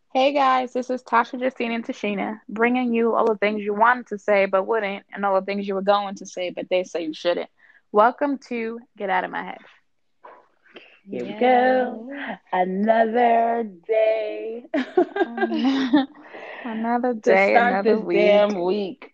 Hey guys, this is Tasha, Justine, and Tashina, bringing you all the things you wanted to say but wouldn't, and all the things you were going to say but they say you shouldn't. Welcome to Get Out of My Head. Here we go. Yeah. Another day Another to day, start another this week. damn week.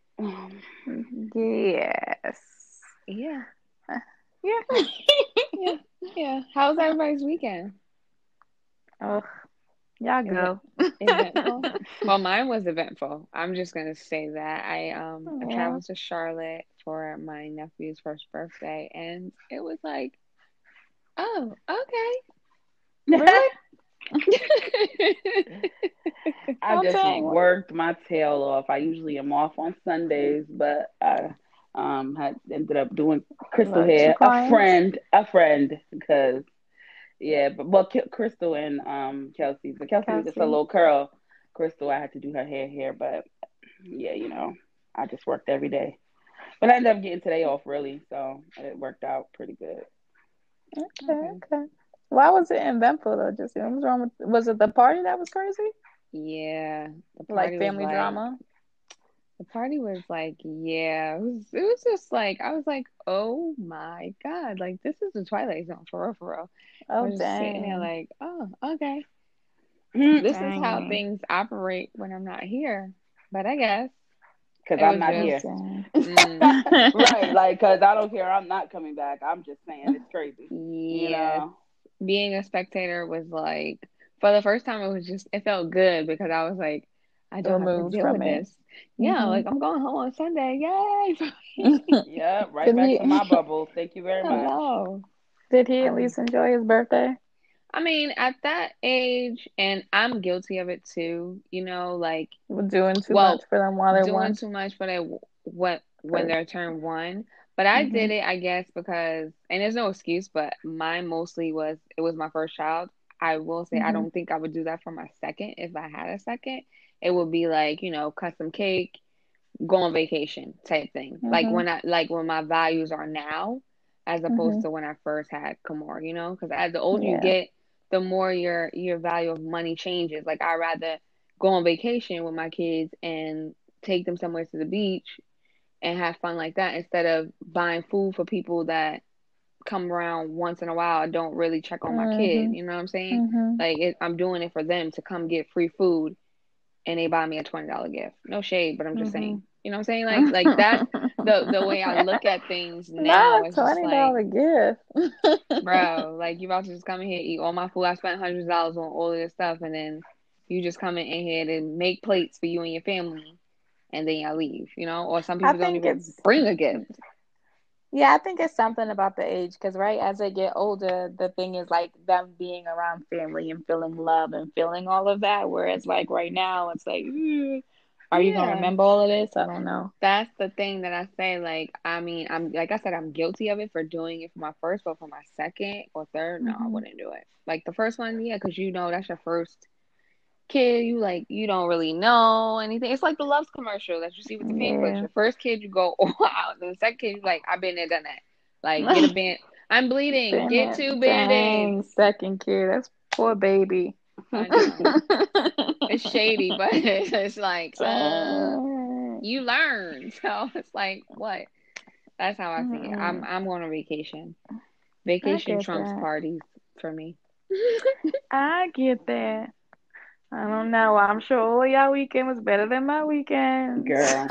Yes. Yeah. Yeah. Yeah. Yeah. How was everybody's weekend? Oh, y'all Event go. eventful? Well, mine was eventful. I'm just gonna say that. I Yeah. traveled to Charlotte for my nephew's first birthday and it was like, oh, Really? I Oh, just dang. worked my tail off. I usually am off on Sundays, but I had ended up doing Crystal Look, two hair. clients. A friend, because yeah, but well, Crystal and Kelsey, but Kelsey was just a Kelsey. little curl. Crystal, I had to do her hair, but yeah, I just worked every day. But I ended up getting today off really, so it worked out pretty good. Okay, Okay. okay. Why was it eventful though? Just what was wrong with? Was it the party that was crazy? Yeah, Like family drama? the party was like, yeah, it was just like I was like, oh my God, like this is the Twilight Zone for real, for real. I Oh was just sitting there dang, like, oh, okay. Because This is how dang, things operate when I'm not here. But I guess it I'm was not oh just, here. dang. mm, Right, like, because I don't care. I'm not coming back. I'm just saying it's crazy. You yes, know? being a spectator was like, for the first time, it felt good because I was like, I don't have to Removed deal from with it. this. Yeah, Hmm. like I'm going home on Sunday. Yay! Yeah, right Did back to my he? bubble. Thank you very much. Hello. Did he at Um, least enjoy his birthday? I mean, at that age, and I'm guilty of it too, like, Doing too much well, for them while they're doing one. too much for what when Cause. they're turn one. But I Hmm. did it, I guess, because, and there's no excuse, but mine mostly was it was my first child. I will say I Hmm. don't think I would do that for my second if I had a second. It would be like, custom cake, go on vacation type thing. Hmm. Like when my values are now, as opposed Hmm. to when I first had Kamar, because as the older you Yeah. get, the more your value of money changes. Like I rather go on vacation with my kids and take them somewhere to the beach and have fun like that instead of buying food for people that come around once in a while and don't really check on my kid. Hmm. You know what I'm saying? Hmm. Like I'm doing it for them to come get free food and they buy me a $20 gift. No shade, but I'm just Hmm. saying. You know what I'm saying? Like that's the way I look at things now. Not a It's just like, $20 gift. bro, like you about to just come in here eat all my food. I spent $100 on all of this stuff, and then you just come in here to make plates for you and your family, and then y'all leave. Or some I people don't think even it's bring a gift. Yeah, I think it's something about the age because, right, as they get older, the thing is like them being around family and feeling love and feeling all of that. Whereas, like, right now, it's like, are you going to Yeah. remember all of this? I don't know. That's the thing that I say. Like, I mean, I'm like I said, I'm guilty of it for doing it for my first, but for my second or third, no, I Hmm. wouldn't do it. Like the first one, yeah, because that's your first kid. You don't really know anything. It's like the Loves commercial that you see with the pamphlets. Yeah. Your first kid, you go all out. The second kid, you like, I've been there, done that. Like, get a band. I'm bleeding. Damn Get it. two band-aids. Dang, second kid. That's poor baby. I know it's shady, but it's like, Dang. you learn. So it's like, what? That's how I see it. I'm Mm-mm. I'm going on vacation. I Vacation get trumps that. parties for me. I get that. I don't know. I'm sure all y'all weekend was better than my weekend. Girl.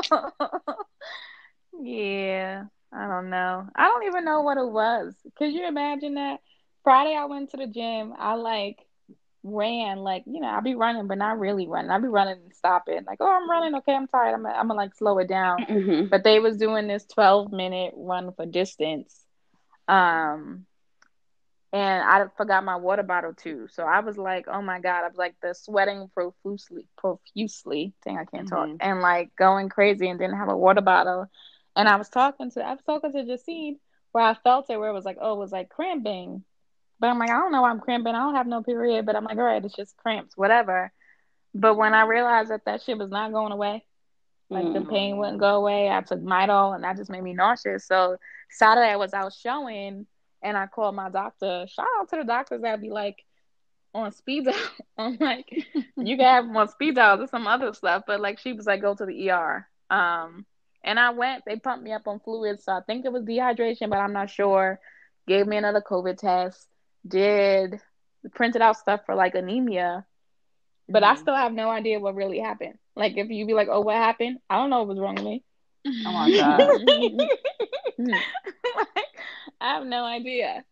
Yeah, I don't know. I don't even know what it was. Could you imagine that? Friday I went to the gym. I like ran like, I be running, but not really running. I be running and stopping. Like, oh, I'm running. Okay, I'm tired. I'm gonna like slow it down. Hmm. But they was doing this 12-minute run for distance. Um, and I forgot my water bottle too. So I was like, oh my God, I was like the sweating profusely. Dang, I can't talk. Hmm. And like going crazy and didn't have a water bottle. And I was talking to Justine where I felt it where it was like, oh, it was like cramping. But I'm like, I don't know why I'm cramping. I don't have no period. But I'm like, all right, it's just cramps, whatever. But when I realized that that shit was not going away, like the pain wouldn't Mm. go away. I took Midol and that just made me nauseous. So Saturday I was out showing and I called my doctor. Shout out to the doctors that be like, on speed dial. I'm like, you can have them on speed dial or some other stuff, but like she was like, go to the ER. And I went. They pumped me up on fluids, so I think it was dehydration, but I'm not sure. Gave me another COVID test. Did printed out stuff for like anemia, but I still have no idea what really happened. Like if you be like, oh, what happened? I don't know what was wrong with me. Oh my God. Like, I have no idea.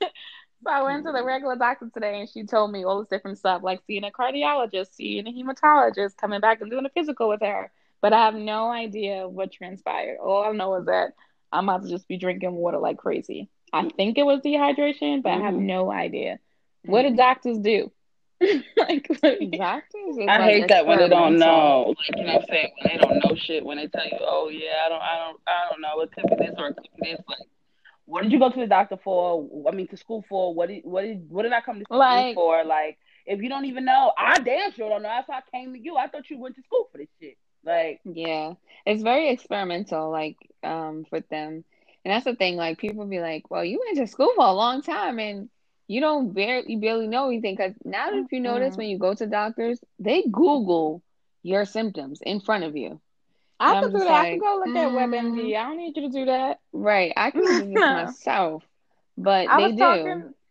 So I went to the regular doctor today and she told me all this different stuff, like seeing a cardiologist, seeing a hematologist, coming back and doing a physical with her. But I have no idea what transpired. All I know is that I'm about to just be drinking water like crazy. I think it was dehydration, but I have no idea. What do doctors do? Like, Doctors is I like hate that when they don't experimental. know. Like, you know what I'm saying? When they don't know shit, when they tell you, oh yeah, I don't know. It could be this or it could be this. Like, what did you go to the doctor for? I mean, to school for? What did I come to see you like, for? Like, if you don't even know, I damn sure don't know. That's why I came to you. I thought you went to school for this shit. Like, Yeah, it's very experimental, like for them, and that's the thing. Like people be like, "Well, you went to school for a long time, and you barely know anything." Because now, if you notice, when you go to doctors, they Google your symptoms in front of you, I and I'm could do just that. I could like, go look at WebMD. I don't need you to do that. right, I can do this No. myself, but I they was do. talking.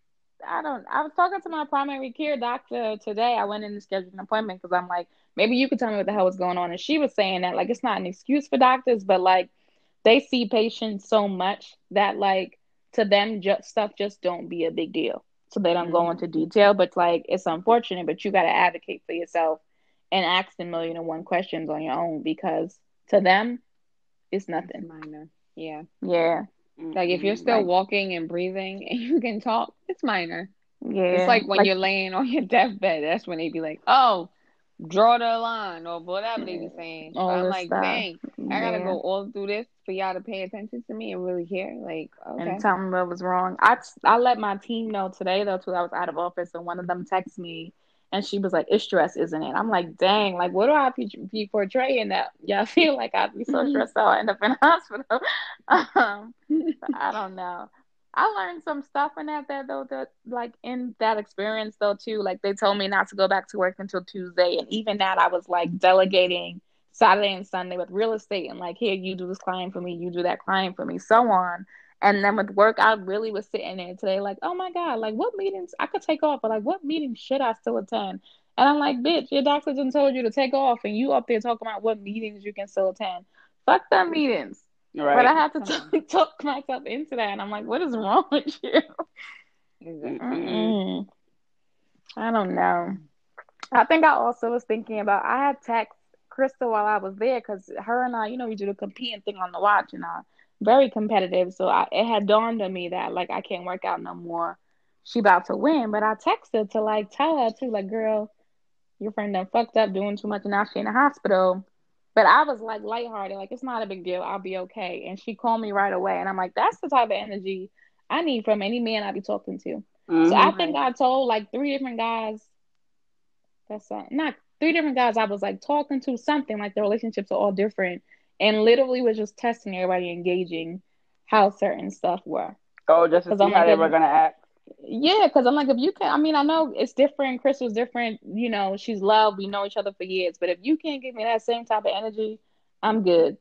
I was talking to my primary care doctor today. I went in to schedule an appointment because I'm like, maybe you could tell me what the hell was going on. And she was saying that like it's not an excuse for doctors, but like they see patients so much that like to them just stuff just don't be a big deal. So they don't go into detail, but like it's unfortunate, but you got to advocate for yourself and ask the million and one questions on your own because to them it's It's nothing. minor. Yeah. Yeah, Like if you're still like walking and breathing and you can talk, it's minor. It's yeah, like when like you're laying on your deathbed, that's when they be like, "Oh, draw the line," or whatever they be saying. But all I'm this like, stuff. dang, I gotta Yeah. go all through this for y'all to pay attention to me and really care. Like, And okay. tell them what was wrong. I let my team know today though too. I was out of office and one of them texted me and she was like, "It's stress, isn't it?" I'm like, "Dang, like what do I be portraying that? Yeah, I feel like I'd be so stressed out, I end up in the hospital." um, I don't know. I learned some stuff in that though that like in that experience though too. Like they told me not to go back to work until Tuesday, and even that I was like delegating Saturday and Sunday with real estate and like here you do this client for me, you do that client for me, so on. And then with work, I really was sitting there today like, oh my God, like what meetings I could take off, but like what meetings should I still attend? And I'm like, bitch, your doctor just told you to take off, and you up there talking about what meetings you can still attend. Fuck them meetings. But I right. had to talk myself into that, and I'm like, what is wrong with you? Exactly. Mm-mm. Mm-mm. I don't know. I think I also was thinking about, I had text Crystal while I was there because her and I, we do the competing thing on the watch, and very competitive. So it had dawned on me that like I can't work out no more. She about to win, but I texted to like tell her too, like, girl, your friend done fucked up doing too much and now she in the hospital. But I was like lighthearted, like it's not a big deal. I'll be okay. And she called me right away. And I'm like, that's the type of energy I need from any man I be talking to. So I Mm-hmm. think Right. I told like three different guys, not three different guys I was like talking to something, like the relationships are all different. And literally was just testing everybody, engaging how certain stuff were. Oh, just to Because see I'm how like, they were gonna act. yeah, because I'm like, if you can, I mean, I know it's different. Chris was different. She's loved. We know each other for years. But if you can't give me that same type of energy, I'm good.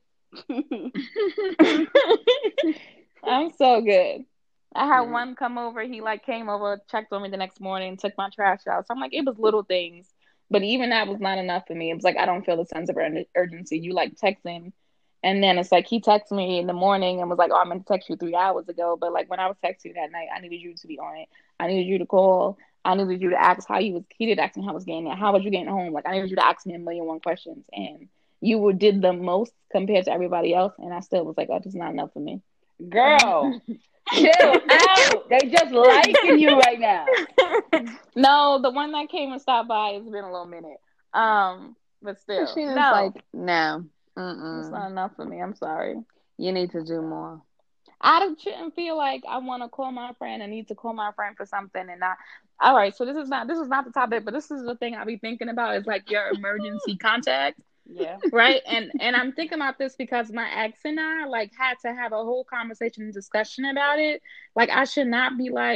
I'm so good. I had one come over. He like came over, checked on me the next morning, took my trash out. So I'm like, it was little things. But even that was not enough for me. It was like, I don't feel the sense of urgency. You like texting. And then it's like he texted me in the morning and was like, "Oh, I meant to text you 3 hours ago." But like when I was texting you that night, I needed you to be on it. I needed you to call. I needed you to ask how you was. He did ask me how I was getting there. How was you getting home? Like I needed you to ask me a million one questions. And did the most compared to everybody else. And I still was like, "Oh, this is not enough for me." Girl, chill out. They just liking you right now. No, the one that came and stopped by, it's been a little minute. But still, She was like, no, no, it's not enough for me. I'm sorry. you need to do more. Shouldn't feel like I want to call my friend. I need to call my friend for something, and not. All right, so this is not the topic, but this is the thing I be thinking about is like your emergency contact, Yeah. right? And I'm thinking about this because my ex and I like had to have a whole conversation and discussion about it. Like I should not be like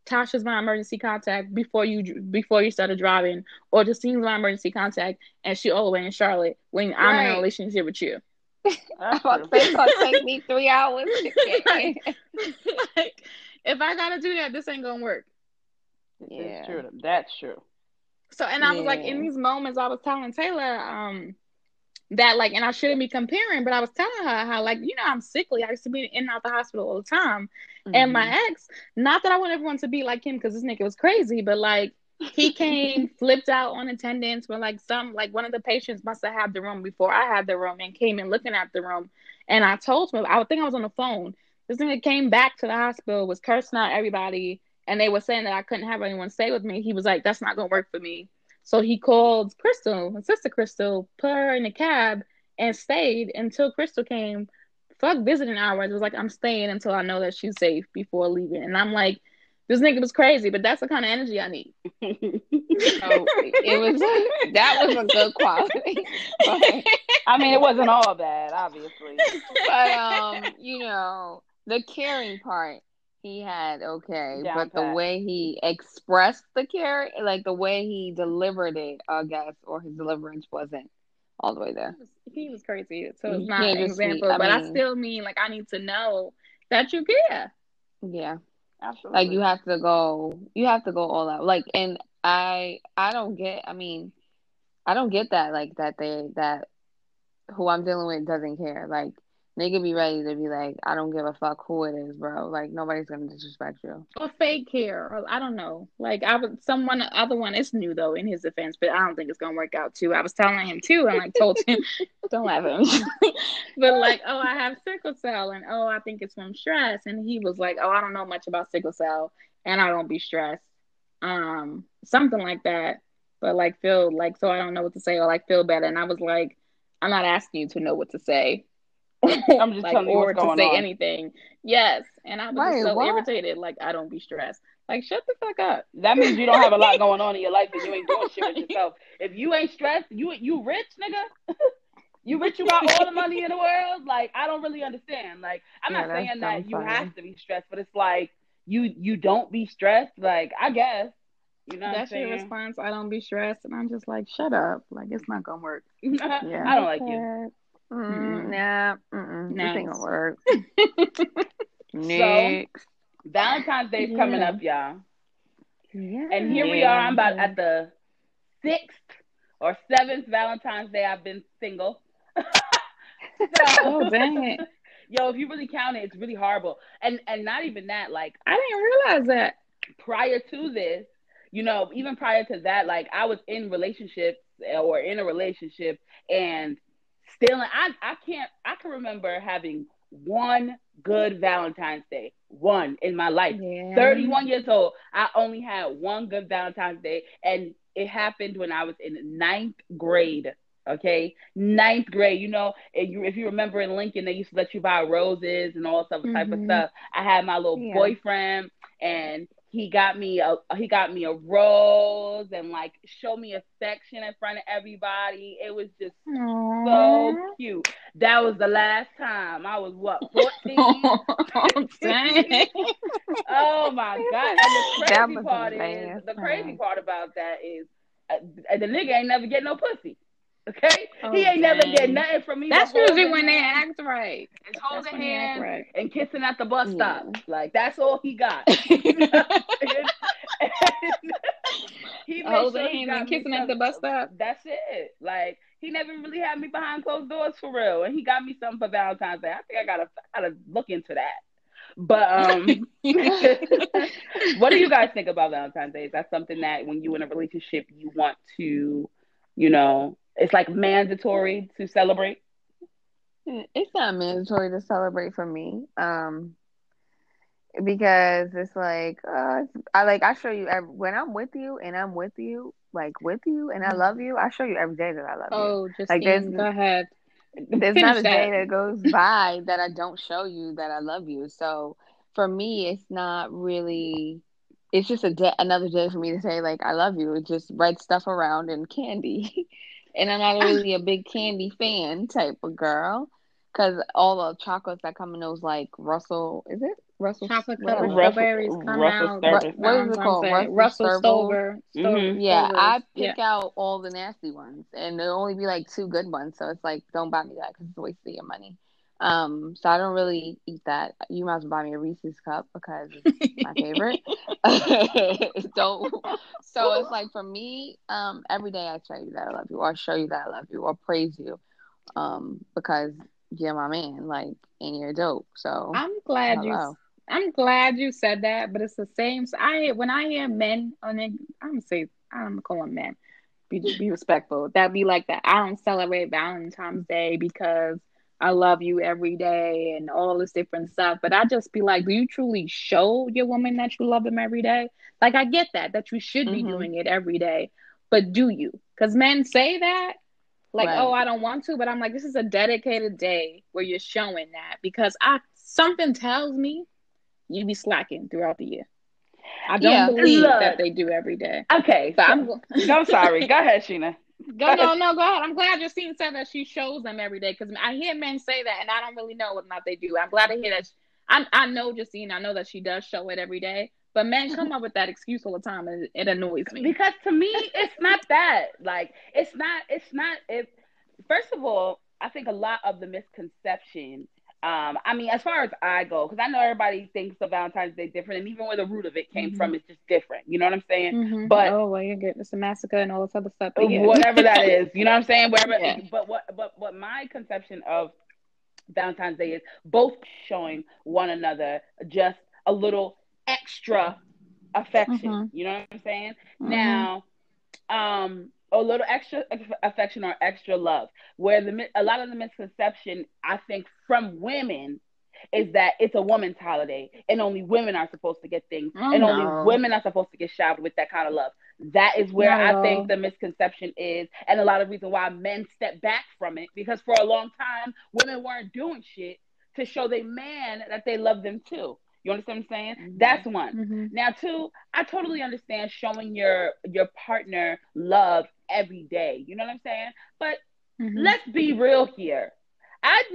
Tasha's my emergency contact before you started driving, or Justine's my emergency contact, and she all the way in Charlotte when I'm in a Right. relationship with you. I'm That's about to true. say it's gonna take me 3 hours to get Like, here. like, if I gotta do that, this ain't gonna work. This is Yeah. true. That's true. So, and I was like, in Yeah. these moments, I was telling Taylor, that like, and I shouldn't be comparing, but I was telling her how, like, I'm sickly. I used to be in and out the hospital all the time. And Hmm. my ex, not that I want everyone to be like him because this nigga was crazy, but like he came, flipped out on attendance when like one of the patients must have had the room before I had the room and came in looking at the room. And I told him, I think I was on the phone. This nigga came back to the hospital, was cursing out everybody, and they were saying that I couldn't have anyone stay with me. He was like, that's not gonna work for me. So he called Crystal, his sister Crystal, put her in a cab and stayed until Crystal came. Fuck visiting hours. It was like, I'm staying until I know that she's safe before leaving. And I'm like, this nigga was crazy, but that's the kind of energy I need. So it was that was a good quality. But I mean, it wasn't all bad, obviously. the caring part he had okay, Down but the pat. way he expressed the care, like the way he delivered it, I guess, or his deliverance wasn't all the way there. He was crazy. So it's You not can't an just be, example, I but I mean, still mean like I need to know that you care. yeah. Like Absolutely. you have to go all out. Like, and I don't get, I don't get that, like that who I'm dealing with doesn't care. Like, nigga be ready to be like, I don't give a fuck who it is, bro. Like, nobody's gonna disrespect you. Or fake care, or I don't know. Like I would, someone other one is new though in his defense, but I don't think it's gonna work out too. I was telling him too, and like told him, don't laugh at me, but like, oh, I have sickle cell, and oh, I think it's from stress, and he was like, oh, I don't know much about sickle cell, and I don't be stressed, something like that. But like feel like so I don't know what to say or like feel better, and I was like, I'm not asking you to know what to say, I'm just like telling you what's or to going say on. anything. Yes, and I was just Wait, so what? irritated. Like I don't be stressed. Like shut the fuck up. That means you don't have a lot going on in your life and you ain't doing shit with Like, yourself. If you ain't stressed, you rich, nigga. You rich, you got all the money in the world. Like, I don't really understand. Like, I'm Yeah, not that's saying so that you funny. have to be stressed, but it's like you don't be stressed. Like, I guess. You know what I'm that's your saying? response. I don't be stressed, and I'm just like, shut up. Like it's not gonna work. Yeah. I don't like you. Okay. Nah. This ain't gonna Next. work. So Next. Valentine's Day is coming Yeah. up, y'all. And here we are. Yeah. I'm about at the sixth or seventh Valentine's Day I've been single. So, Oh dang it! yo, if you really count it, it's really horrible. And not even that. Like, I didn't realize that. prior to this, even prior to that, like, I was in relationships or in a relationship and still, I can remember having one good Valentine's Day, one in my life. Yeah. 31 years old, I only had one good Valentine's Day, and it happened when I was in ninth grade. Okay, ninth grade. If you remember in Lincoln, they used to let you buy roses and all type of Mhm. stuff. I had my little Yeah. boyfriend, and he got me a rose and like show me affection in front of everybody. It was just so Aww. cute. That was the last time. I was what, 14, Oh, 15? dang. Oh my god! And the That crazy was the part is, last the crazy time. part about that is, the nigga ain't never get no pussy. Okay, he Oh, ain't never get dang. nothing from me but That's usually holding when they hands act right. and That's holding when they act hands right. and kissing at the bus stop. Yeah. Like, that's all he got. You know what I'm saying? And he made Holding sure he hands and got me kissing at some. the bus stop. That's it. Like, he never really had me behind closed doors for real, and he got me something for Valentine's Day. I think I gotta look into that. But what do you guys think about Valentine's Day? Is that something that when you in a relationship you want to, it's like mandatory to celebrate? It's not mandatory to celebrate for me. Because it's like I show you when I'm with you and I'm with you, like with you and I love you, I show you every day that I love you. Oh, Like there's Justine, go ahead. there's not Finish a day that. that goes by that I don't show you that I love you. So for me, it's not really. It's just a day, another day for me to say like I love you. It's just red stuff around and candy, and I'm not really a big candy fan type of girl, because all the chocolates that come in those like Russell, is it chocolate Whatever. covered strawberries come Russell out Service. What is it Valentine's called? Day. Russell Russell Stover. Yeah, Stovers. I Yeah. pick out all the nasty ones, and there'll only be like 2 good ones. So it's like, don't buy me that because it's a waste of your money. So I don't really eat that. You might as well buy me a Reese's cup because it's my favorite. Don't. So it's like for me, every day I tell you that I love you, or show you that I love you, or praise you, because you're my man, like, and you're dope. So I'm glad you. hello. I'm glad you said that, but it's the same. So when I hear men on it, I'm gonna call them men. Be respectful. That be like that. I don't celebrate Valentine's Day because I love you every day and all this different stuff. But I just be like, do you truly show your woman that you love them every day? Like I get that you should be Mm-hmm. doing it every day, but do you? Because men say that. Like, Right. oh, I don't want to, but I'm like, this is a dedicated day where you're showing that because something tells me you be slacking throughout the year. I don't Yeah. believe that Look, they do every day. okay. But So, I'm sorry. Go ahead, Sheena. go ahead. I'm glad Justine said that she shows them every day because I hear men say that and I don't really know whether or not they do. I'm glad to hear that. I know Justine. I know that she does show it every day. But men come up with that excuse all the time and it annoys me. Because to me, it's not that. Like, it's not. First of all, I think a lot of the misconception. I mean, as far as I go, because I know everybody thinks of Valentine's Day different, and even where the root of it came from, it's just different. You know what I'm saying? But oh well, you get it's a massacre and all this other stuff. But yeah. whatever that is, you know what I'm saying? Wherever. Yeah. But what my conception of Valentine's Day is, both showing one another just a little extra affection. You know what I'm saying? Now, a little extra affection or extra love. Where a lot of the misconception, I think, from women is that it's a woman's holiday and only women are supposed to get things and only women are supposed to get showered with that kind of love. That is where I think the misconception is, and a lot of reason why men step back from it, because for a long time women weren't doing shit to show their man that they love them too. You understand what I'm saying? That's one. Now, two, I totally understand showing your partner love every day. You know what I'm saying? But let's be real here. You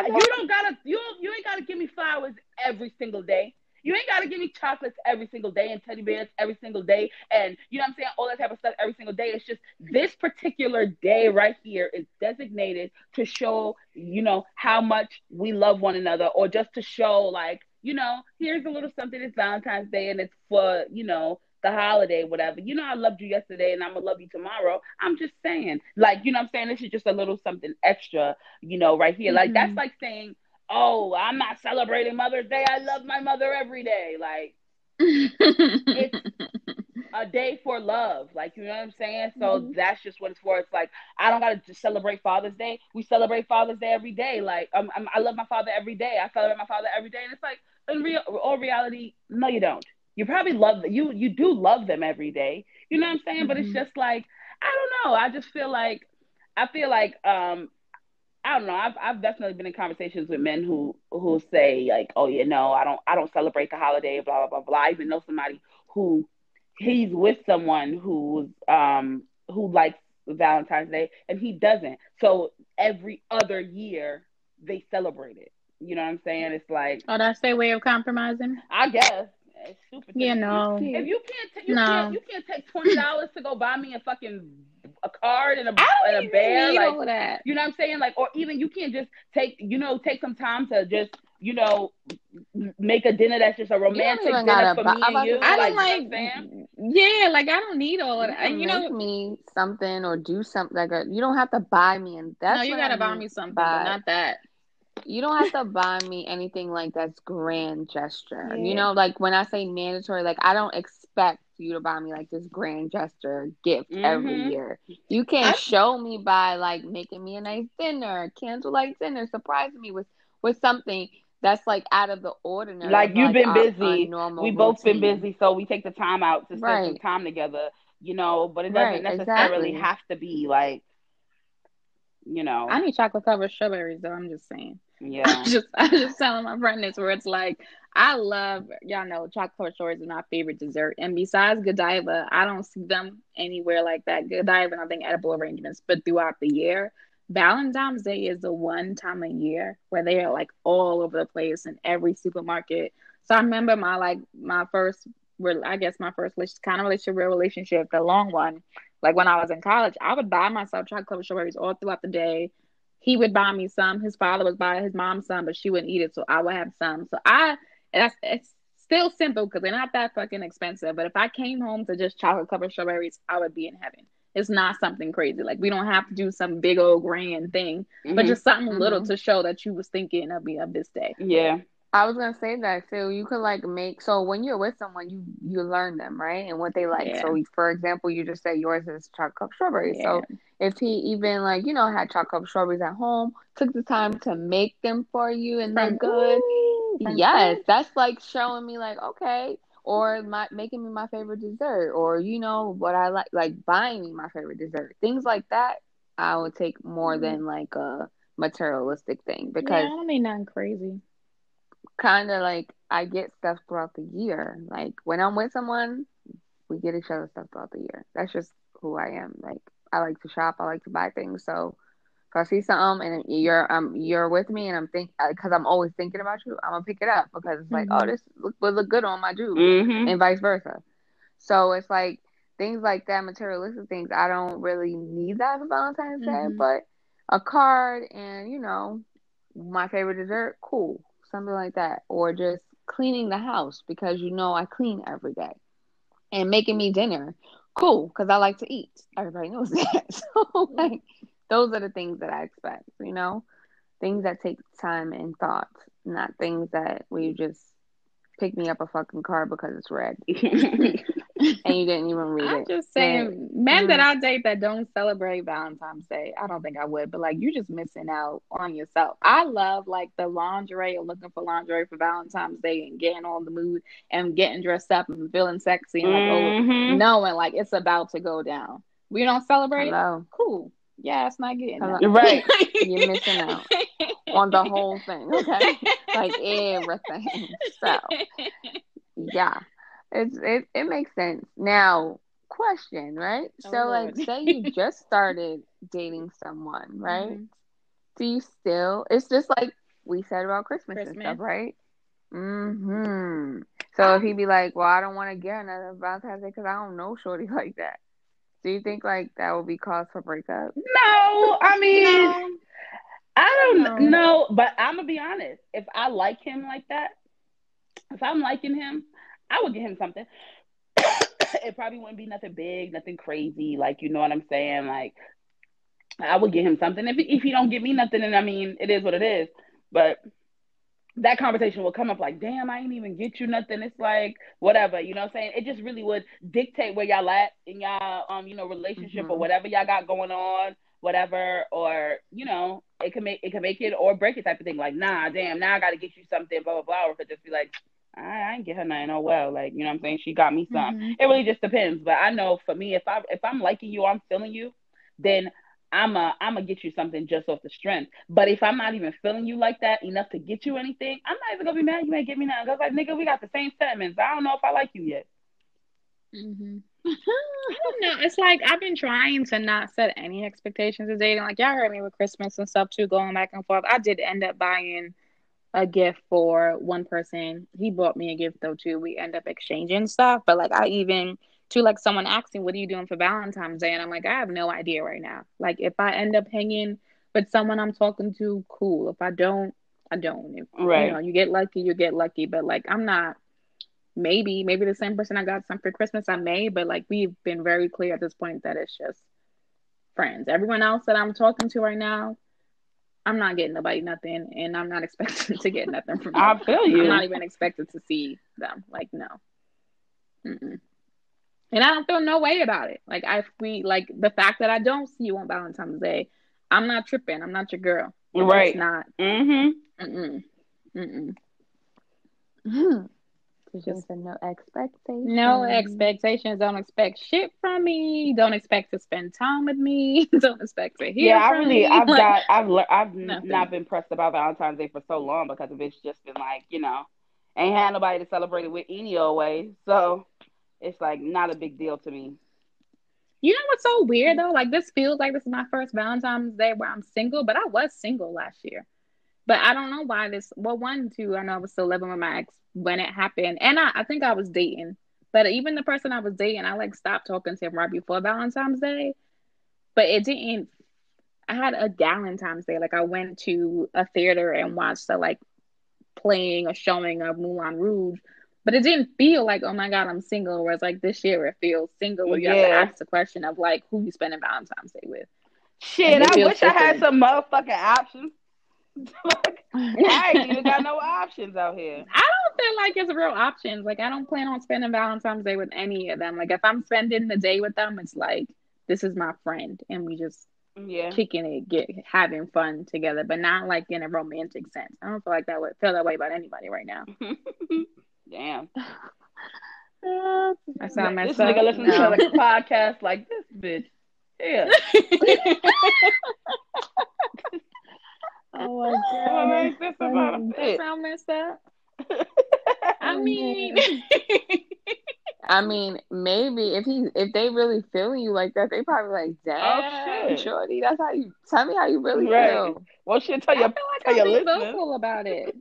ain't gotta give me flowers every single day. You ain't gotta give me chocolates every single day and teddy bears every single day, and you know what I'm saying, all that type of stuff every single day. It's just this particular day right here is designated to show, how much we love one another, or just to show, like, here's a little something. It's Valentine's Day and it's for, the holiday, whatever. I loved you yesterday and I'm gonna love you tomorrow. I'm just saying, like, you know what I'm saying? This is just a little something extra, right here. Like, that's like saying, oh, I'm not celebrating Mother's Day. I love my mother every day. Like, it's a day for love. Like, you know what I'm saying? So that's just what it's for. It's like, I don't gotta just celebrate Father's Day. We celebrate Father's Day every day. Like, I love my father every day. I celebrate my father every day. And it's like, in all reality, no, you don't. You probably love them. You do love them every day. You know what I'm saying? But it's just like, I don't know. I feel like I don't know. I've definitely been in conversations with men who say, like, oh, I don't celebrate the holiday, blah blah blah blah. I even know somebody who he's with someone who likes Valentine's Day and he doesn't. So every other year they celebrate it. You know what I'm saying? It's like, oh, that's their way of compromising. I guess. It's stupid. No. If you can't take $20 to go buy me a card and a bear, need like, all of that. You know what I'm saying? Like, or even you can't just take some time to just make a dinner that's just a romantic dinner for me and you. I don't like, like I don't need all of that. And make me something or do something like you don't have to buy me, and that's no, you gotta buy me something, but not that. You don't have to buy me anything like that's grand gesture. Like when I say mandatory, like I don't expect you to buy me like this grand gesture gift every year. You can show me by like making me a nice dinner, candlelight dinner, surprising me with something that's like out of the ordinary. Like, you've been busy. We both routine. been busy, so we take the time out to spend some time together. But it doesn't necessarily have to be like, I need chocolate covered strawberries though. I'm just saying. Yeah. I just telling my friend this, where it's like, I love, y'all know, chocolate covered strawberries is my favorite dessert. And besides Godiva, I don't see them anywhere like that. Godiva and I think edible arrangements, but throughout the year, Valentine's Day is the one time a year where they are like all over the place in every supermarket. So I remember my first, I guess my first kind of relationship, real relationship, the long one. Like when I was in college, I would buy myself chocolate covered strawberries all throughout the day. He would buy me some. His father would buy his mom some, but she wouldn't eat it, so I would have some. And that's it's still simple because they're not that fucking expensive. But if I came home to just chocolate covered strawberries, I would be in heaven. It's not something crazy. Like we don't have to do some big old grand thing, but Mm-hmm. just something little Mm-hmm. to show that you was thinking of me of this day. Yeah. I was gonna say that too. You could like make so when you're with someone, you learn them, right, and what they like. Yeah, So for example, you just said yours is chocolate covered strawberries. yeah, So if he even like had chocolate covered strawberries at home, took the time to make them for you, and they're good, from yes, scratch. that's like showing me like okay, or making me my favorite dessert, or what I like buying me my favorite dessert, things like that. I would take more than like a materialistic thing Yeah, I because don't need nothing crazy. kind of like I get stuff throughout the year. Like when I'm with someone, we get each other stuff throughout the year. That's just who I am. Like I like to shop. I like to buy things. So if I see something and you're with me and I'm because I'm always thinking about you, I'm gonna pick it up because it's like, oh, Hmm. this would look good on my Jews, Mm-hmm. and vice versa. So it's like things like that, materialistic things. I don't really need that for Valentine's Day, Hmm. but a card and my favorite dessert, cool, something like that, or just cleaning the house because I clean every day and making me dinner, cool, because I like to eat. Everybody knows that. So like those are the things that I expect, things that take time and thought, not things that where you just pick me up a fucking card because it's red and you didn't even read I'm it. just Like, saying, men that mm, I date that don't celebrate Valentine's Day, I don't think I would. But like, you're just missing out on yourself. I love like the lingerie or looking for lingerie for Valentine's Day and getting on the mood and getting dressed up and feeling sexy and like, oh, Mm-hmm. knowing like it's about to go down. We don't celebrate it. hello, Cool. Yeah, it's not getting hello, nothing. Right. you're missing out on the whole thing, okay? Like everything. So yeah, it makes sense. Now, question, right? Oh So like, Lord. say you just started dating someone, right? Hmm. Do you still? It's just like we said about Christmas and stuff, Christmas. right? So if I he be like, "Well, I don't want to get another Valentine's Day because I don't know shorty like that," do you think like that would be cause for breakup? No, I mean, no, I don't no. know, but I'm gonna be honest. If I like him like that, if I'm liking him, I would get him something. It probably wouldn't be nothing big, nothing crazy. Like you know what I'm saying? Like I would get him something. If he don't give me nothing, then I mean, it is what it is. But that conversation will come up like, damn, I ain't even get you nothing. It's like whatever, you know what I'm saying? It just really would dictate where y'all at in y'all relationship or Hmm. whatever y'all got going on, whatever, or it can make it or break it type of thing. Like, nah, damn, now I gotta get you something, blah blah blah, or it could just be like, I ain't get her nothing. Oh well, like you know what I'm saying? She got me some. Hmm. It really just depends. But I know for me, if I'm liking you, or I'm feeling you, then I'm gonna get you something just off the strength. But if I'm not even feeling you like that enough to get you anything, I'm not even gonna be mad you ain't get me nothing. Cause like nigga, we got the same sentiments. I don't know if I like you yet. Hmm. I don't know. It's like I've been trying to not set any expectations of dating. Like y'all heard me with Christmas and stuff too, going back and forth. I did end up buying a gift for one person. He bought me a gift though too. We end up exchanging stuff. But like I even to like someone asked me, "What are you doing for Valentine's Day?" And I'm like, I have no idea right now. Like if I end up hanging with someone I'm talking to, cool. If I don't, I don't. If Right. you get lucky, you get lucky. But like I'm not. Maybe the same person I got some for Christmas, I may. But like we've been very clear at this point that it's just friends. Everyone else that I'm talking to right now, I'm not getting nobody nothing, and I'm not expecting to get nothing from I them. feel I'm you. not even expected to see them. Like, no. Mm-mm. And I don't feel no way about it. Like, like the fact that I don't see you on Valentine's Day, I'm not tripping. I'm not your girl. It's Right. not. Mhm. Mm-mm. Mm-mm. It's There's just no no expectation. expectations. Don't expect shit from me. Don't expect to spend time with me. Don't expect to Yeah, hear from me. I've Like, got, I've not nothing. been pressed about Valentine's Day for so long because of it's just been like, ain't had nobody to celebrate it with any old way. So it's like not a big deal to me. You know what's so weird though? Like this feels like this is my first Valentine's Day where I'm single, but I was single last year. But I don't know why this. Well, one, two. I know I was still living with my ex when it happened, and I think I was dating. But even the person I was dating, I like stopped talking to him right before Valentine's Day. But it didn't. I had a Valentine's Day. Like I went to a theater and watched the like playing or showing of Moulin Rouge. But it didn't feel like, oh my God, I'm single. Whereas like this year, it feels single where you have to Yeah. ask the question of like who you spending Valentine's Day with. Like Shit, it I feels wish I had different. some motherfucking options. Like, I ain't even got no options out here. I don't feel like it's real options. Like I don't plan on spending Valentine's Day with any of them. Like if I'm spending the day with them, it's like this is my friend and we just Yeah. kicking it, having fun together, but not like in a romantic sense. I don't feel like that would feel that way about anybody right now. Damn. I sound This messed up. nigga listens to No. like a podcast like this bitch. Yeah. Oh my What God. makes this about a I bitch? sound messed up. I mean, I mean, maybe if they really feeling you like that, they probably like, Oh damn, shit. shorty, that's how you tell me how you really Right. feel. Well, shit, I tell feel your like I'm being listeners. vocal about it.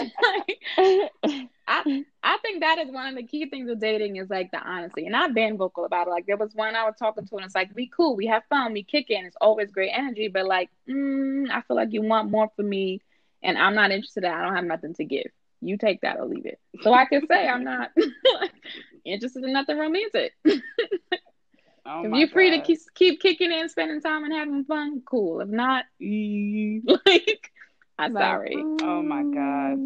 I think that is one of the key things of dating is like the honesty. And I've been vocal about it. Like there was one I was talking to and it's like, we cool, we have fun, we kick in, it's always great energy, but like, I feel like you want more from me and I'm not interested in that. I don't have nothing to give. You take that or leave it. So I can say I'm not interested in nothing romantic. Oh If my you're free to God. keep kicking in, spending time and having fun, cool. If not, like, I'm Like, sorry. Oh my God.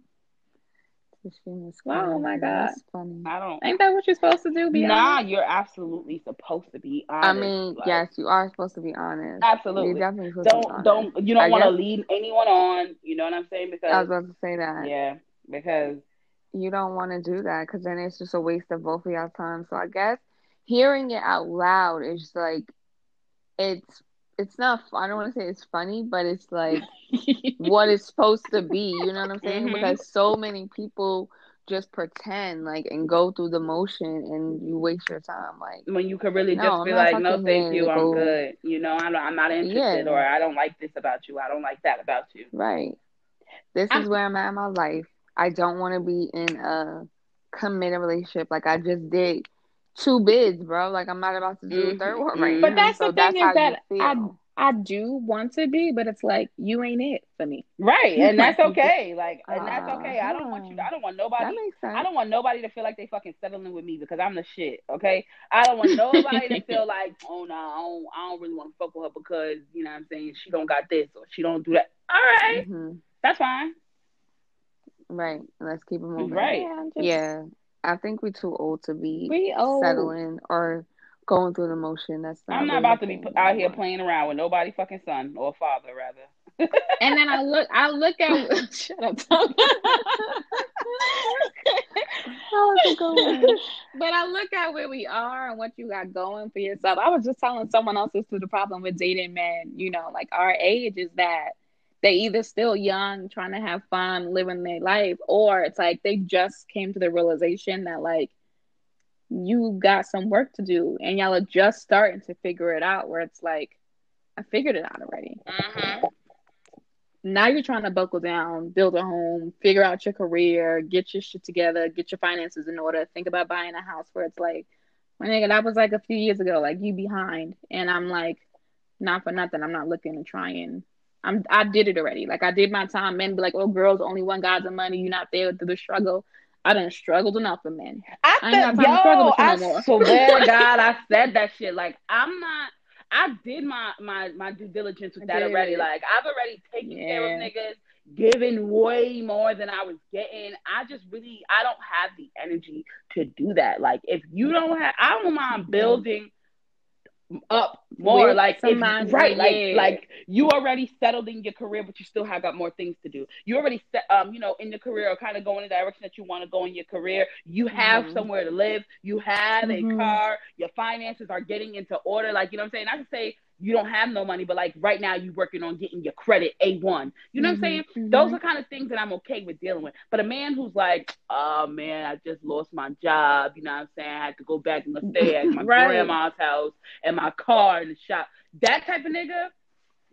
Oh my God. That's funny. I don't. Ain't that what you're supposed to do? Be Nah, honest? you're absolutely supposed to be I honest. mean, Like, yes, you are supposed to be honest. You're absolutely. definitely supposed to be honest. You don't I want to guess lead anyone on. You know what I'm saying? I was Because about to say that. yeah, because You don't want to do that because then it's just a waste of both of y'all time. So I guess hearing it out loud is just like it's not. I don't want to say it's funny, but it's like what it's supposed to be. You know what I'm saying? hmm Because so many people just pretend like and go through the motion, and you waste your time. Like, when you could really no, just I'm be not like, no, fucking thank here you, to I'm go. good. You know, I'm not interested, or Yeah, I don't like this about you. I don't like that about you. right. This I'm is where I'm at in my life. I don't want to be in a committed relationship. Like I just did two bids, bro. Like I'm not about to do a third one right But now. hmm that's the So thing that's is how you that feel. I do want to be, but it's like you ain't it for me. Right, and that's Like you just okay. Like, and that's okay. I don't want you. Uh-huh. I don't want That nobody. makes I sense. don't want nobody to feel like they fucking settling with me because I'm the shit. Okay. I don't want nobody to feel like, oh no, I don't really want to fuck with her because you know what I'm saying she don't got this or she don't do that. All right, Hmm. that's fine. Right. Let's keep it moving. Right. yeah, I'm just Yeah. I think we're too old to be we old. settling or going through the motion. That's I'm not not really a about to be thing out here anymore. playing around with nobody fucking son or father rather. And then I look at shut up, Tom. How is it going? But I look at where we are and what you got going for yourself. I was just telling someone else this is the problem with dating men, like our age is that they either still young, trying to have fun, living their life, or it's like they just came to the realization that like you got some work to do and y'all are just starting to figure it out where it's like, I figured it out already. hmm Now you're trying to buckle down, build a home, figure out your career, get your shit together, get your finances in order, think about buying a house where it's like, my nigga, that was like a few years ago, like you behind. And I'm like, not for nothing. I'm not looking to try and I did it already. Like I did my time. Men be like, oh, girls only want God's and money. You're not there through the struggle. I done struggled enough for men. I ain't got time to struggle with you no I more. swear to God, I said that shit. Like, I'm not. I did my due diligence with I that already. did. Like, I've already taken care of Yeah. niggas, given way more than I was getting. I don't have the energy to do that. Like, if you don't have, I don't mind building up more. With Like if somebody, right, yeah. like you already settled in your career, but you still have got more things to do. You already set in the career or kind of going in the direction that you want to go in your career. You have Mm-hmm. somewhere to live, you have a Mm-hmm. car, your finances are getting into order. Like, you know what I'm saying? Not to say you don't have no money, but like right now you working on getting your credit A1. You know what I'm Mm-hmm. saying? Those Mm-hmm. are kind of things that I'm okay with dealing with. But a man who's like, oh man, I just lost my job, you know what I'm saying? I had to go back and stay at my Right. grandma's house and my car in the shop. That type of nigga,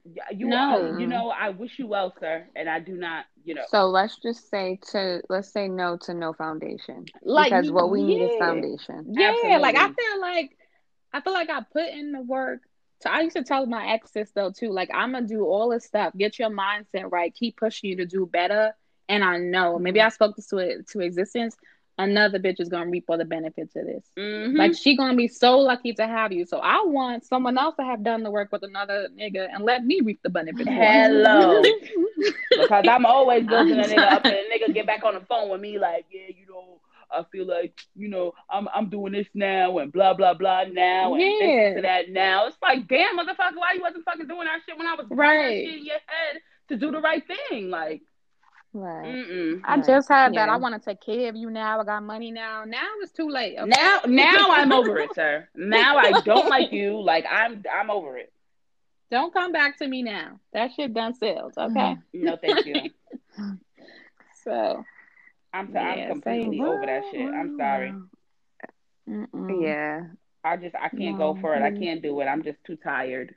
you No. know, I wish you well, sir, and I do not, you know, So let's say no to no foundation Like, because what we need is yeah. foundation. Yeah. Like, absolutely. I feel like I put in the work. So I used to tell my exes though too, like I'm gonna do all this stuff, get your mindset right, keep pushing you to do better. And I know maybe I spoke this to existence. Another bitch is gonna reap all the benefits of this. Like Mm-hmm. she gonna be so lucky to have you. So I want someone else to have done the work with another nigga and let me reap the benefits once. Hello. Because I'm always building I'm a nigga up, and done. a nigga get back on the phone with me like, yeah, you know, I feel like, you know, I'm doing this now and blah blah blah now and this Yeah, to that now. It's like, damn, motherfucker, why you wasn't fucking doing that shit when I was drilling that right. shit in your head to do the right thing? Like, Right. I mm-mm. Right. just had that. I Yeah. want to take care of you now. I got money now. Now it's too late. Okay. Now I'm over it, sir. Now I don't like you. Like I'm over it. Don't come back to me now. That shit done sales. Okay. No, thank you. So I'm yeah, say completely over that shit. I'm sorry. mm-mm. Yeah. I can't go No. for it. I can't do it. I'm just too tired.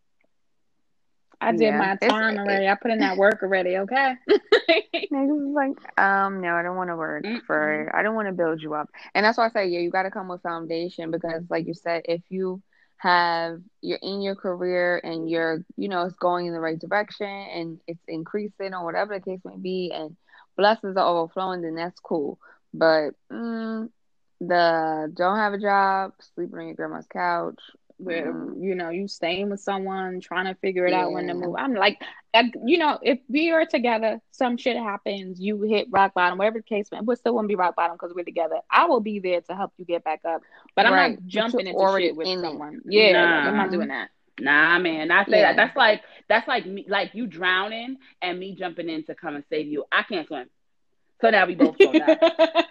I did Yeah. my time already. I put in that work already. Okay. Niggas is like, no, I don't want to work Mm-mm. for, I don't want to build you up. And that's why I say, yeah, you got to come with foundation because, like you said, if you're in your career and you're, it's going in the right direction and it's increasing or whatever the case may be, and blessings are overflowing, then that's cool. But the don't have a job, sleeping on your grandma's couch, Where mm, you staying with someone, trying to figure it out when to yeah, move. I'm like, if we are together, some shit happens, you hit rock bottom, whatever the case, man, we still won't be rock bottom because we're together. I will be there to help you get back up, but I'm not right. But you're jumping into already shit with in it. someone. Yeah, like I'm Nah. not Hmm. doing that. Nah, man. I say that. Yeah. That's like me, like you drowning and me jumping in to come and save you. I can't swim. So now we both gonna die.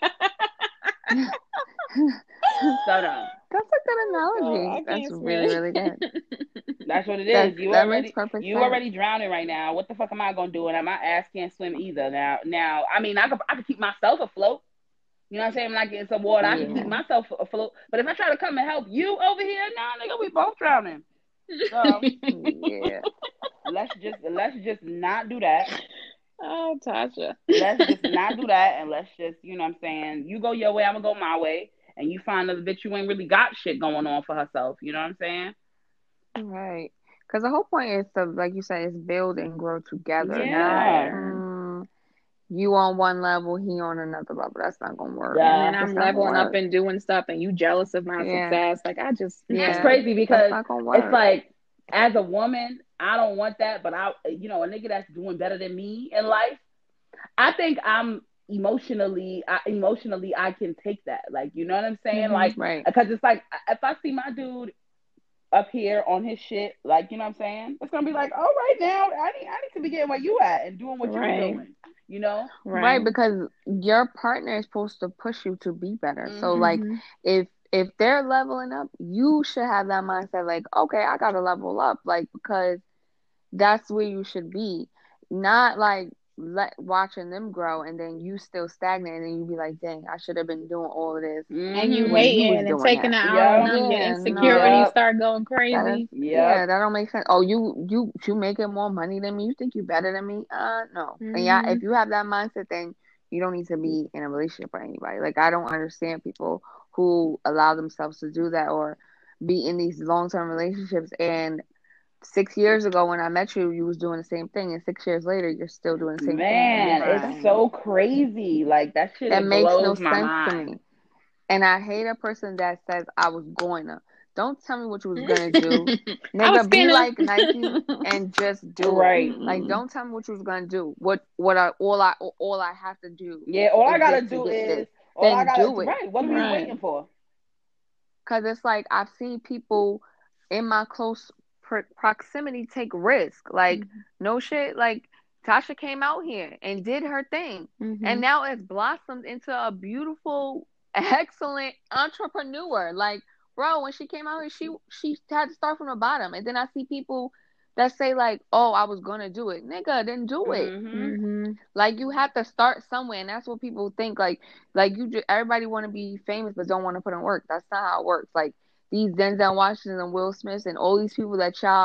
So no. That's a good So analogy. I That's can't really, swim. really good. That's what it That is. that makes perfect You sense. already drowning right now. What the fuck am I gonna do? And my ass can't swim either. Now I mean I could keep myself afloat. You know what I'm saying? When I get in some water, I can keep Yeah. myself afloat. But if I try to come and help you over here, nah, nigga, we both drowning. So Yeah. let's just not do that. Oh, Tasha. Let's just not do that, and let's just, you know what I'm saying, you go your way, I'm gonna go my way, and you find another bitch who ain't really got shit going on for herself. You know what I'm saying? Right. Because the whole point is to, like you said, is build and grow together, not Yeah. Together. you on one level, he on another level. That's not gonna work. And then Duh. It's I'm not gonna leveling up work. and doing stuff, and you jealous of my Yeah. success. Like I just, That's Yeah. crazy That's because not gonna it's work. like, as a woman, I don't want that, but a nigga that's doing better than me in life, I think I'm emotionally I can take that. Like, you know what I'm saying? mm-hmm. Like, Right. because it's like if I see my dude up here on his shit, like, you know what I'm saying? It's gonna be like, all right, now I need to be getting where you at and doing what you're Right, doing. You know? Right, right. because your partner is supposed to push you to be better. So Mm-hmm. like Mm-hmm. if they're leveling up, you should have that mindset like, okay, I gotta level up, like because that's where you should be. Not like watching them grow and then you still stagnant and then you be like, dang, I should have been doing all of this And you when Mm-hmm. he was hating and doing taking that. it out on Yep. them. Your Yeah, no. insecurities Yep. start going That is crazy. yeah, Yep. that don't make sense. Oh, you making more money than me. You think you better than me? No. And yeah, Mm-hmm. if you have that mindset, then you don't need to be in a relationship with anybody. Like I don't understand people who allow themselves to do that or be in these long term relationships. And 6 years ago when I met you, you was doing the same thing, and 6 years later, you're still doing the same thing in a Man, different it's dynamic. Right. so crazy. Like that shit, That it makes no blows my sense to mind. me. And I hate a person that says I was going to. Don't tell me what you was gonna do. I was Nigga, be finna. like Nike and just do it. Right. Like Mm-mm. don't tell me what you was gonna do. All I have to do Yeah, all I is gotta this to do get this. is all I Then gotta do it. right. What are we Right. waiting for? Cause it's like I've seen people in my close proximity take risk. Like no shit. Like Tasha came out here and did her thing, Mm-hmm. and now it's blossomed into a beautiful, excellent entrepreneur. Like bro, when she came out here, she had to start from the bottom, and then I see people that say like, "Oh, I was gonna do it, nigga." Then do it. Mm-hmm. Mm-hmm. Like you have to start somewhere, and that's what people think. Like everybody want to be famous, but don't want to put in work. That's not how it works. Like these Denzel Washington and Will Smiths and all these people that y'all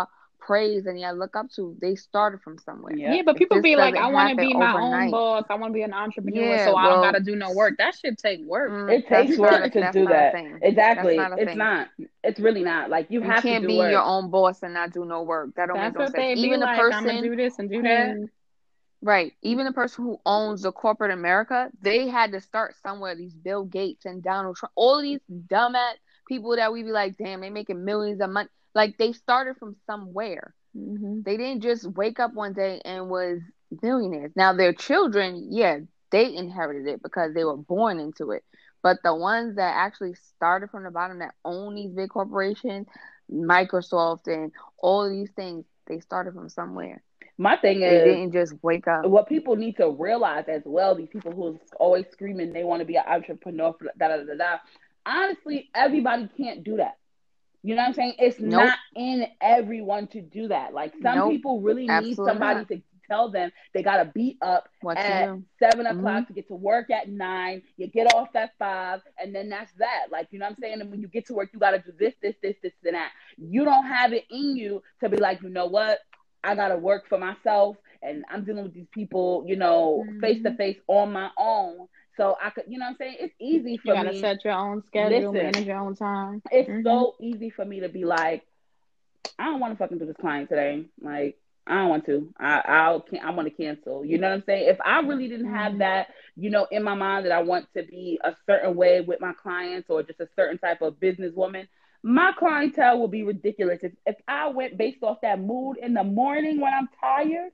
praise and y'all look up to, they started from somewhere. Yeah. Yeah, but It people just be like, doesn't I want to happen be my own overnight. boss. I want to be an entrepreneur, Yeah, so I don't well, gotta do no work. That shit take work. It takes work to that's do not a that. thing. That's Exactly. not a It's thing. not. It's really not. Like, you You have to can't do be your work. own boss and not do no work. That don't make That's no what sense. they be Even the like. I'm gonna person do this and do that. who, right, even the person who owns the corporate America, they had to start somewhere. These Bill Gates and Donald Trump, all of these dumbass people that we be like, damn, they making millions of money. Like, they started from somewhere. Mm-hmm. They didn't just wake up one day and was millionaires. Now their children, yeah, they inherited it because they were born into it. But the ones that actually started from the bottom, that own these big corporations, Microsoft and all of these things, they started from somewhere. My thing They is, didn't just wake up. what people need to realize as well, these people who's always screaming they want to be an entrepreneur, da da da da. Honestly, everybody can't do that. You know what I'm saying? It's Nope. not in everyone to do that. Like, some Nope. people really need Absolutely somebody not. to tell them they gotta be up What to at do. 7 o'clock to get to work at 9. You get off at 5, and then that's that. Like, you know what I'm saying? And when you get to work, you gotta do this, and that. You don't have it in you to be like, you know what? I gotta work for myself, and I'm dealing with these people, face to face on my own. So I could, you know what I'm saying? It's easy for You gotta me. set your own schedule, Listen, manage your own time. it's so easy for me to be like, I don't want to fucking do this client today. Like, I don't want to. I want to cancel. You know what I'm saying? If I really didn't have that, in my mind that I want to be a certain way with my clients or just a certain type of businesswoman, my clientele will be ridiculous. If I went based off that mood in the morning when I'm tired,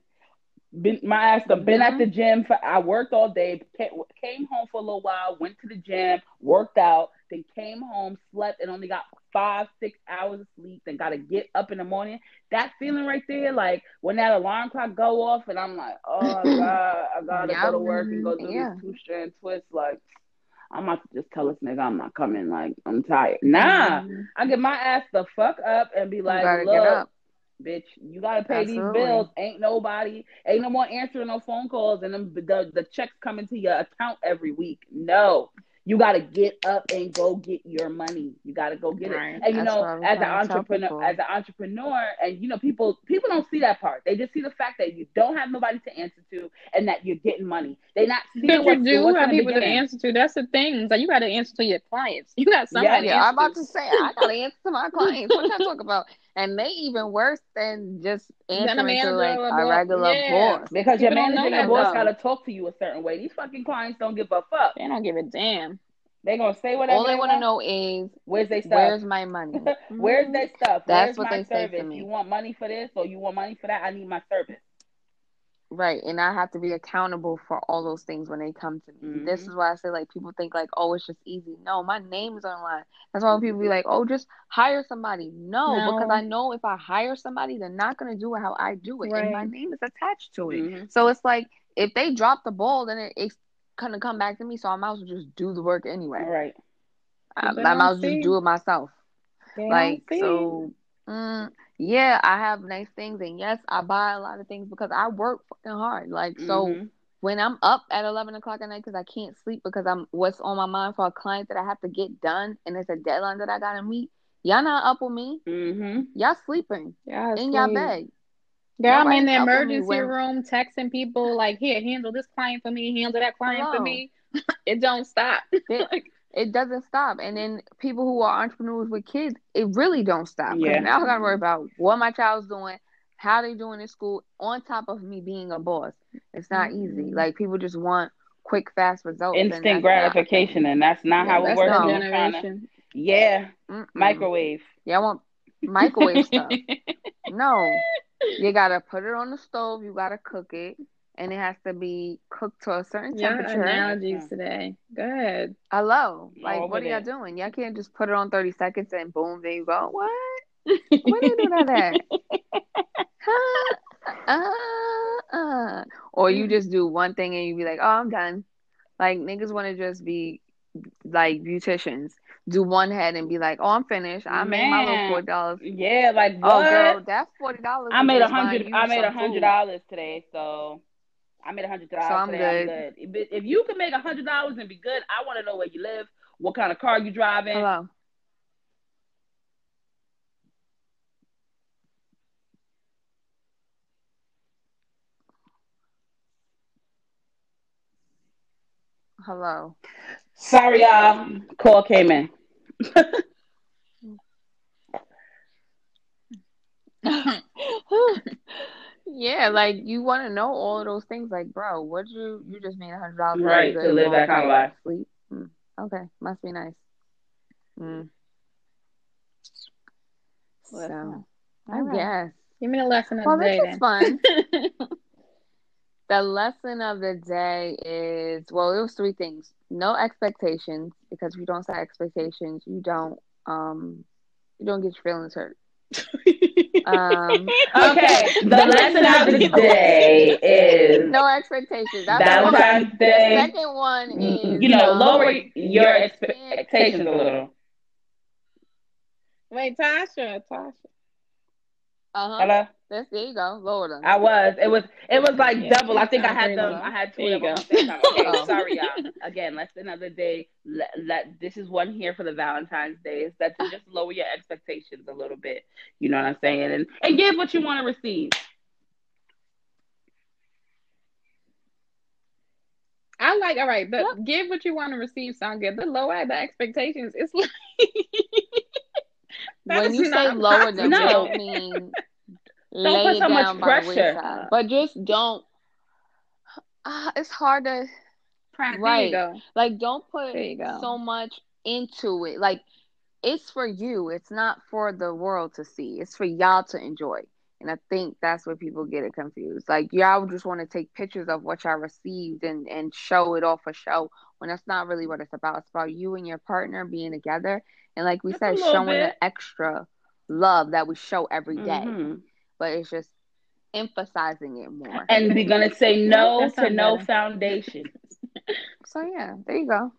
my ass have been at the gym. I worked all day, came home for a little while, went to the gym, worked out, then came home, slept, and only got 5-6 hours of sleep. Then got to get up in the morning. That feeling right there, like when that alarm clock go off, and I'm like, oh God, I gotta go to work and go do this 2-strand twist. Like, I'm about to just tell this nigga I'm not coming. Like, I'm tired. Nah, I get my ass the fuck up and be like, look, bitch, you gotta pay these bills. Ain't no more answering no phone calls, and the checks coming to your account every week. No, you gotta get up and go get your money. You gotta go get it. And as an entrepreneur, and people don't see that part. They just see the fact that you don't have nobody to answer to, and that you're getting money. They not seeing what's you do have people to beginning. answer to. That's the thing. Like, you got to answer to your clients. You got somebody. Yeah, I'm about to say I gotta answer to my clients. What y'all talk about? And they even worse than just answering to like a regular boss. Because your manager and boss gotta talk to you a certain way. These fucking clients don't give a fuck. They don't give a damn. They gonna say whatever. All they want to know is where's their stuff? Where's my money? Where's their stuff? That's where's what my they service? say to me. You want money for this or you want money for that? I need my service. Right, and I have to be accountable for all those things when they come to me. This is why I say, like, people think like, oh, it's just easy. No, my name is on the line. That's why when people be like, oh, just hire somebody. No, because I know if I hire somebody, they're not gonna do it how I do it, and my name is attached to it. So it's like if they drop the ball, then it's gonna come back to me. So I might as well just do the work anyway. Right. I might as well just do it myself. Yeah, I have nice things, and yes, I buy a lot of things because I work fucking hard. Like, so when I'm up at 11 o'clock at night because I can't sleep because I'm what's on my mind for a client that I have to get done, and it's a deadline that I gotta meet. Y'all not up with me. Y'all sleeping in y'all bed. Yeah, I'm in the emergency room texting people like, here, handle this client for me, handle that client for me. It don't stop. It doesn't stop. And then people who are entrepreneurs with kids, it really don't stop. Because now I got to worry about what my child's doing, how they doing in school, on top of me being a boss. It's not easy. Like, people just want quick, fast results. Instant gratification, and that's not how it works. Generation. Microwave. Yeah, I want microwave stuff. No. You got to put it on the stove. You got to cook it. And it has to be cooked to a certain temperature. Analogies today. Good. Hello. Like, what are y'all doing? Y'all can't just put it on 30 seconds and boom, there you go. What? Where they do that at? Or you just do one thing and you be like, oh, I'm done. Like, niggas want to just be like beauticians. Do one head and be like, oh, I'm finished. I made my little $4. Yeah, like, what? Oh, girl, that's $40. I made $100 today, so I made $100 so I'm today. I'm good. If you can make $100 and be good, I want to know where you live, what kind of car you driving. Hello. Hello. Sorry, y'all. Call came in. Yeah, like you want to know all of those things. Like, bro, what you just made $100 today? Right, to Good, live well, that kind of night, life. sleep. Okay, must be nice. Listen. So, All I right. guess. Give me the lesson of Well, the this day was fun. The lesson of the day is, well, it was 3 things. No expectations, because if you don't set expectations, you don't get your feelings hurt. Okay, the lesson of the day is no expectations. That's one. Valentine's The Day. second one is, Lower your expectations a little. Wait, Tasha. Hello. There you go. Lower them. I was. It was like Yeah, double. I think I sounds had great. them. I had 2 There of you them go. at the same time. Okay, Oh. sorry, y'all. Again, lesson of the day. This is one here for the Valentine's Day. Is that to just lower your expectations a little bit. You know what I'm saying, and give what you want to receive. I like, all right, but give what you want to receive sound good. But lower the expectations. It's like when you say lower them, No. you don't mean Don't lay put it so down much by the pressure. wayside. But just don't. It's hard to. There Right. you go. Like, don't put There you go. so much into it. Like, it's for you. It's not for the world to see. It's for y'all to enjoy. And I think that's where people get it confused. Like, y'all just want to take pictures of what y'all received and show it off for show, when that's not really what it's about. It's about you and your partner being together. And like we said, showing the extra love that we show every day. But it's just emphasizing it more. And we're going to say no to no foundation. So, yeah, there you go.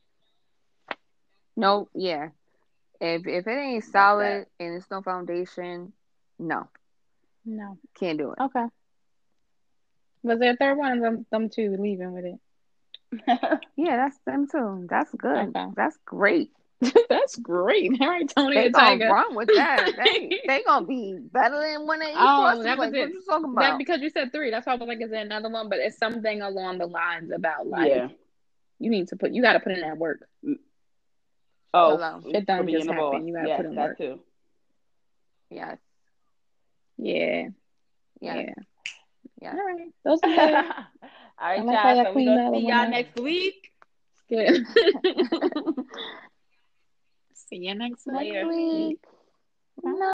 No, yeah. If it ain't solid and it's no foundation, no. Can't do it. Okay. Was there a third one? Them 2 leaving with it. Yeah, that's them too. That's good. Okay. That's great. That's great. All right, Tony They the gonna Tiger. run with that. They gonna be better than when they eat crust. That was Like, it. what you talking That about? because you said 3. That's why I was like, is there another one? But it's something along the lines about like you got to put in that work. Oh, it don't just happen. You got to put in work. Too. Yes. Yeah. Yeah. All right. Those are good. All right, y'all. So we're gonna see y'all next week. Good. See you next week. Later. No.